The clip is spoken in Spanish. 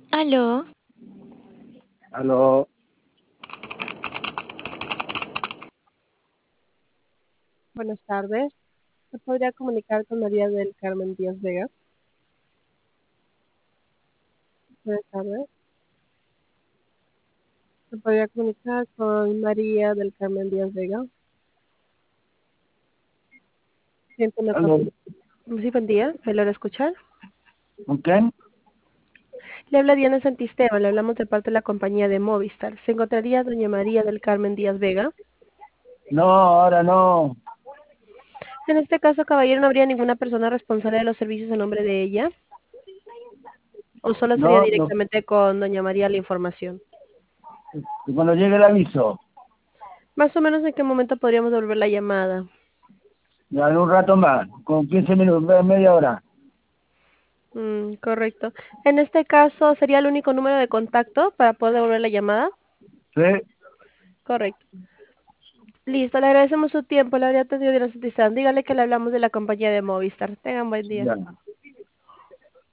Aló, Aló, Buenas tardes. ¿Se podría comunicar con María del Carmen Díaz Vega? Buenas tardes. ¿Se podría comunicar con María del Carmen Díaz Vega? Siento una aló, Sí, buen día. ¿Me logra escuchar? ¿con quién? Le habla Diana Santisteban. Le hablamos de parte de la compañía de Movistar. ¿Se encontraría doña María del Carmen Díaz Vega? No, ahora no. En este caso, caballero, no habría ninguna persona responsable de los servicios a nombre de ella. ¿O solo sería No, no. directamente con doña María la información? Y cuando llegue el aviso, Más o menos en qué momento podríamos devolver la llamada. ya en un rato más, con 15 minutos, media hora. Correcto. En este caso, ¿sería el único número de contacto para poder devolver la llamada? ¿Sí? Correcto. Listo, le agradecemos su tiempo, le habría atendido de la Dígale que le hablamos de la compañía de Movistar. Tengan buen día. Ya.